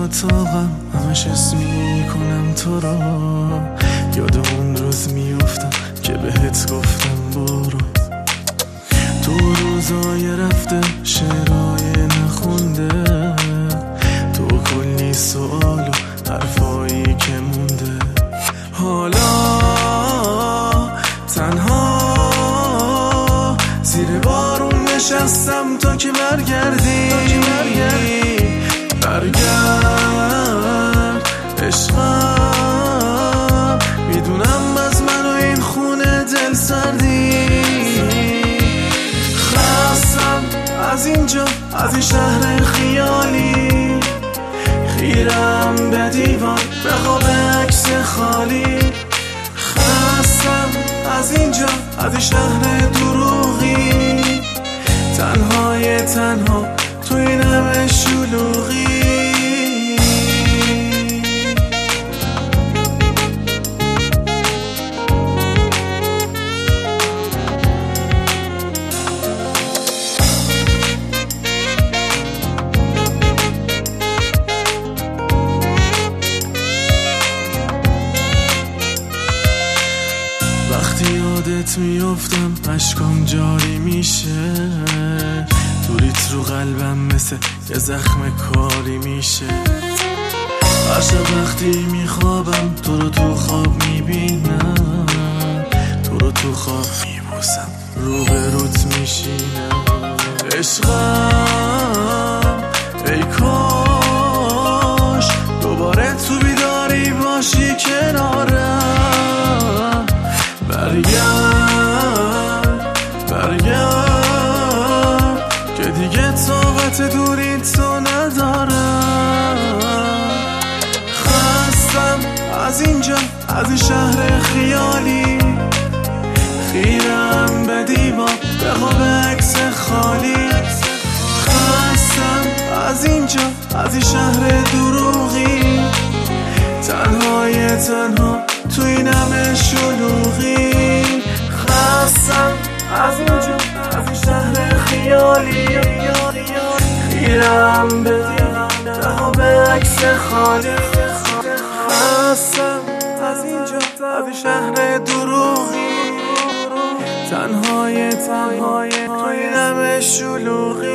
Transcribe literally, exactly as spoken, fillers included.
اتاقم همش اسم میکنم تو رو، یاد اون روز میفتم که بهت گفتم برو. تو روزای رفته شعرهای نخونده، تو کلی سوال و حرفایی که مونده. حالا تنها زیر بارون نشستم تا که برگردی. برگرد عشقم، میدونم از من و این خونه دل سردی. خستم از اینجا، از این شهر خیالی، خیرم به دیوار به خواب عکس خالی. خستم از اینجا، از این شهر دروغی، تنهای تنها تو این همه شلوغی. وقتی یادت میافتم اشکام جاری میشه، توریت رو قلبم مثل یه زخم کاری میشه. هر شب وقتی میخوابم تو رو تو خواب میبینم، تو رو تو خواب میبوسم، رو به روت میشینم. عشقم ای کاش دوباره تو بیداری باشی کنارم. برگرد برگرد که دیگه طاقت دوری تو ندارم. خستم از اینجا، از این شهر خیالی، خیرم به دیوار به خواب عکس خالی. خستم از اینجا، از این شهر دروغی، تنهای تنها تو این همه شلوغی. خستم از اینجا، از این شهر خیالی، خیرم به خواب عکس خالی. خستم از اینجا، از این شهر دروغی، تنهای تنهای تو این همه شلوغی.